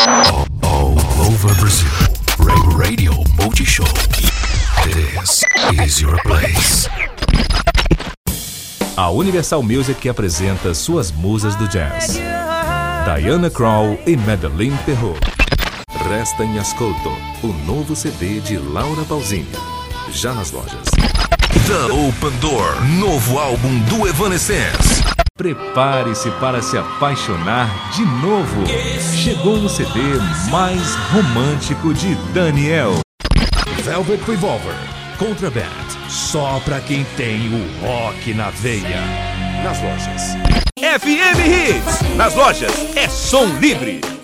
All over Brazil. Radio Multishow. This is your place. A Universal Music apresenta suas musas do jazz. Diana Krall e Madeleine Perrot. Resta em Ascolto, o novo CD de Laura Pausini. Já nas lojas. The Open Door, novo álbum do Evanescence. Prepare-se para se apaixonar de novo. Chegou o CD mais romântico de Daniel. Velvet Revolver, Contraband, só pra quem tem o rock na veia. Nas lojas. FM Hits, nas lojas é som livre.